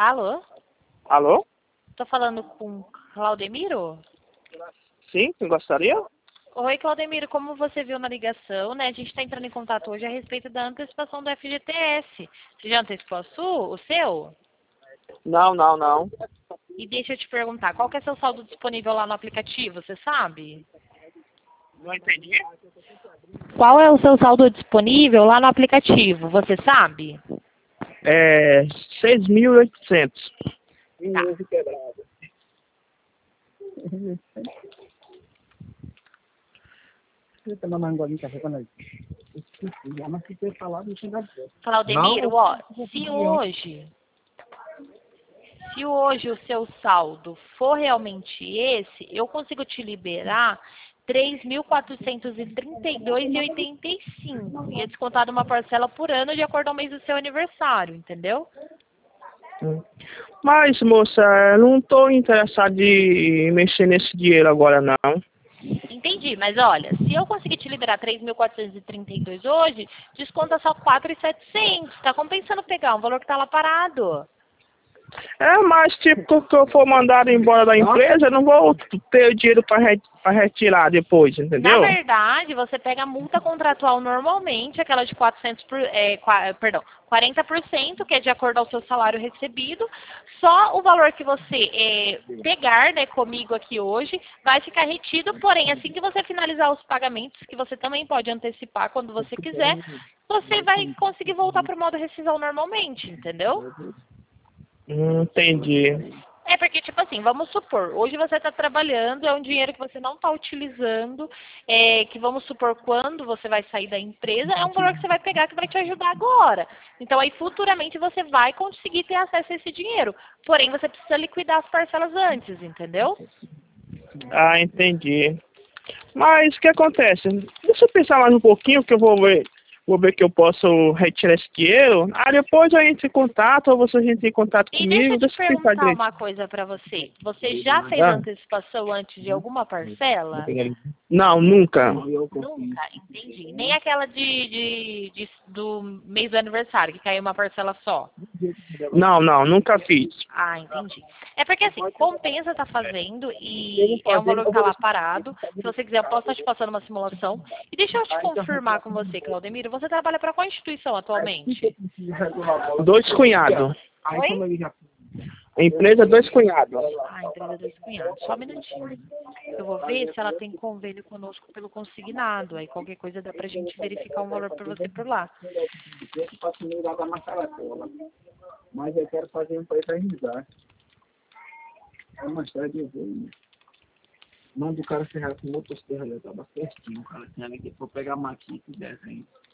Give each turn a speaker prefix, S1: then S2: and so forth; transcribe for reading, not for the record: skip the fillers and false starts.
S1: Alô?
S2: Alô?
S1: Tô falando com Claudemiro?
S2: Sim, eu gostaria?
S1: Oi, Claudemiro, como você viu na ligação, né? A gente está entrando em contato hoje a respeito da antecipação do FGTS. Você já antecipou o seu?
S2: Não, não, não.
S1: E deixa eu te perguntar, qual que é seu saldo disponível lá no aplicativo, você sabe?
S2: Não entendi.
S1: Qual é o seu saldo disponível lá no aplicativo, você sabe?
S2: É 6.800.
S1: Tá. Claudemiro,
S2: Não?
S1: ó, se hoje o seu saldo for realmente esse, eu consigo te liberar 3.432,85. Ia descontar uma parcela por ano de acordo ao mês do seu aniversário, entendeu?
S2: Mas, moça, eu não estou interessado em mexer nesse dinheiro agora, não.
S1: Entendi, mas olha, se eu conseguir te liberar 3.432 hoje, desconta só 4.700. Tá compensando pegar um valor que tá lá parado.
S2: É, mas tipo, que eu for mandado embora da empresa, eu não vou ter o dinheiro para retirar depois,
S1: Na
S2: entendeu?
S1: verdade, você pega a multa contratual normalmente, aquela de 40%, que é de acordo ao seu salário recebido. Só o valor que você pegar, né, comigo aqui hoje, vai ficar retido, porém, assim que você finalizar os pagamentos, que você também pode antecipar quando você quiser, você vai conseguir voltar para o modo rescisão normalmente, entendeu?
S2: Entendi.
S1: É porque, tipo assim, vamos supor, hoje você está trabalhando, é um dinheiro que você não está utilizando, que vamos supor, quando você vai sair da empresa, é um valor que você vai pegar que vai te ajudar agora. Então, aí, futuramente, você vai conseguir ter acesso a esse dinheiro. Porém, você precisa liquidar as parcelas antes, entendeu?
S2: Ah, entendi. Mas o que acontece? Deixa eu pensar mais um pouquinho que eu vou ver que eu posso retirar esse dinheiro. Ah, depois a gente em contato, ou você entra em contato
S1: E deixa
S2: comigo,
S1: eu te
S2: deixa eu pensar
S1: perguntar
S2: direito.
S1: uma coisa para você. Você já fez
S2: Ah,
S1: antecipação antes de alguma parcela?
S2: não, nunca.
S1: Nunca, entendi. Nem aquela do mês do aniversário, que caiu uma parcela só.
S2: Não, não, nunca fiz.
S1: Ah, entendi. É porque assim, compensa estar fazendo e é um valor que está lá parado. Se você quiser, eu posso estar te passando uma simulação. E deixa eu te confirmar com você, Claudemiro, você trabalha para qual instituição atualmente?
S2: Dois cunhados.
S1: Oi?
S2: Empresa Dois Cunhados.
S1: Ah, empresa dos cunhados. Só um minutinho. Eu vou ver se ela tem convênio conosco pelo consignado. Aí qualquer coisa dá pra gente verificar um valor para você por lá.
S3: Mas eu quero fazer um para eternizar. É uma história de ver. Manda o cara ferrar com outras terras, já tava certinho. O cara tinha que for pegar maquita e desenho.